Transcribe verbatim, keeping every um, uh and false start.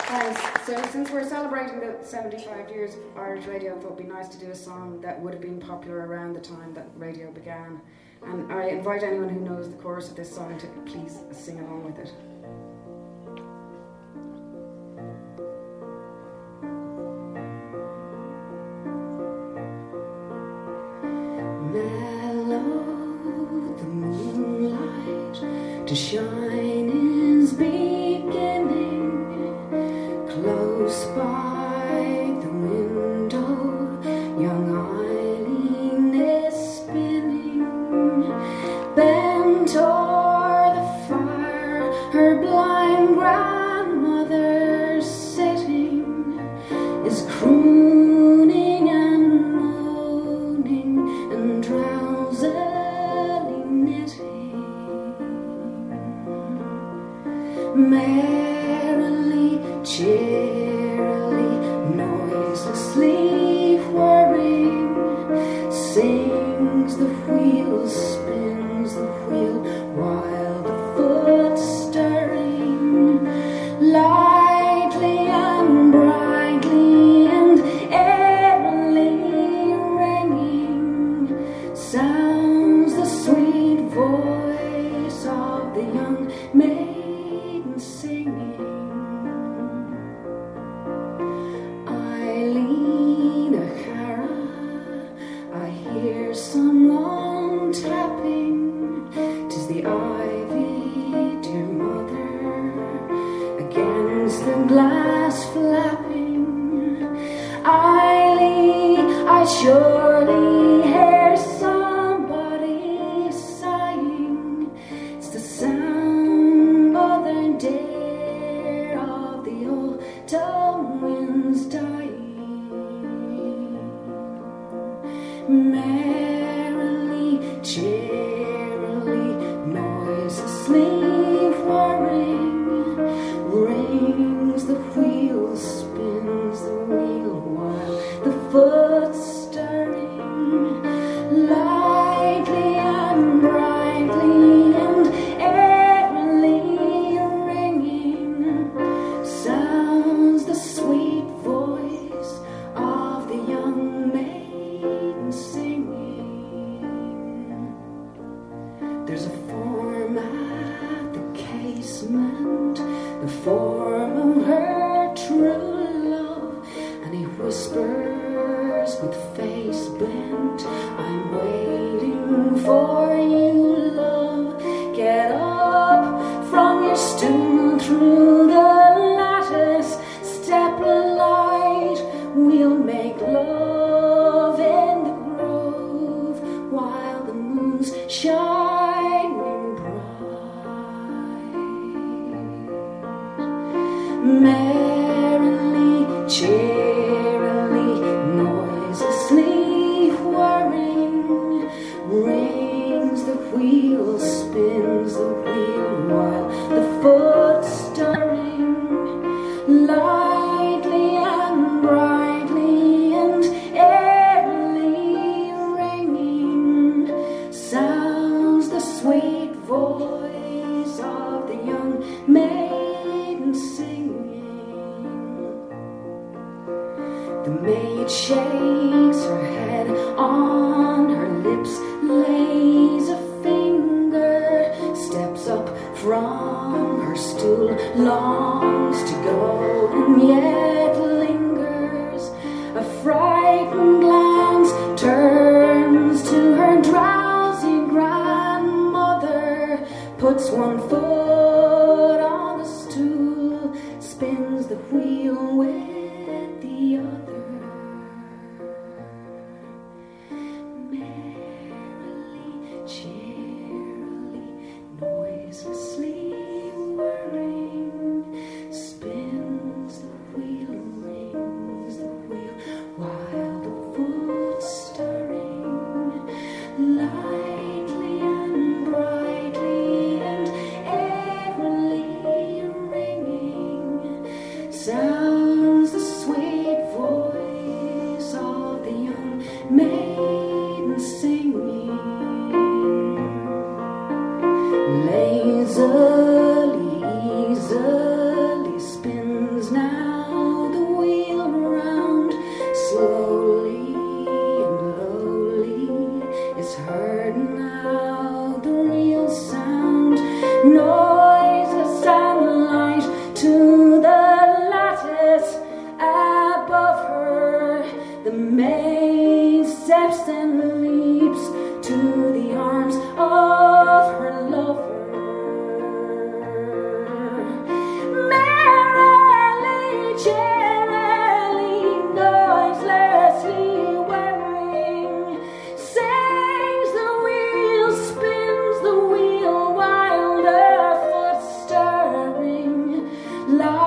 Thanks. So since we're celebrating the seventy-five years of Irish radio, I thought it'd be nice to do a song that would have been popular around the time that radio began. And I invite anyone who knows the chorus of this song to please sing along with it. Mellow the moonlight to shine is beginning. Close by the window, young Eileen is spinning. Bent o'er the fire, her blind grandmother sitting is crooning and moaning and drowsily knitting. Merrily, cheerily, noiselessly whirring, sings the wheel, spins the wheel, while the foot stirring, lightly and brightly and airily ringing, sounds the sweet voice of the young maiden singing. Eileen O'Hara, I hear someone tapping. 'Tis the ivy, dear mother, against the glass flapping. Eileen, I surely hear somebody sighing. It's the sound, mother dear, of the autumn winds dying. Merrily, cheerily, noiselessly whirring, rings the wheel, spins the wheel, while the foot stirring, lightly and brightly and airily ringing, sounds the sweet voice of the young maiden singing. There's a form at the casement, the form of her true love, and he whispers with face bent, I'm waiting for you, love. Get up from your stool, through the lattice, step light, we'll make love in the grove, while the moon's shining bright. Merrily, cheerily, noiselessly whirring, rings the wheel, spins the wheel, while the foot stirring, lightly and brightly and airily ringing, sounds the sweet voice of the young maiden singing. The maid shakes her head, on her lips lays a finger, steps up from her stool, longs to go and yet lingers. A frightened glance turns to her drowsy grandmother, puts one foot on the stool, spins the wheel with the other. Merrily, cheerily, noiselessly whirring, spins the wheel, rings the wheel, while the foot stirring, lightly and brightly and airily ringing, sounds the sweet voice of the young maiden singing. Lazily, easily spins now love.